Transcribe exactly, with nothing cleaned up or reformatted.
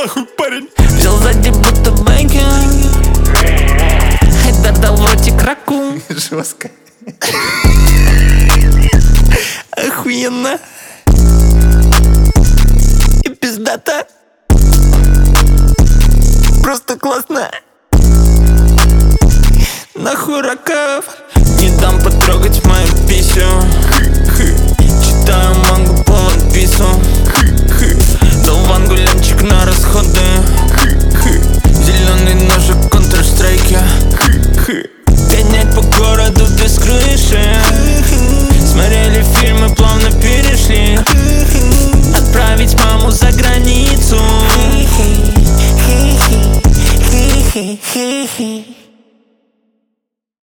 нахуй, парень. Взял сзади будто байки. Хайдар дал в ротик раку. Жестко. Охуенно. И пиздата. Просто классно. Нахуй раков. Не дам потрогать мою писю. Читаю мангу по One дал Вангу лямчик на расходы. Зеленый ножик в Counter-Strike. Гонять по городу без крыши. Смотрели фильмы, плавно перешли. Отправить маму за границу.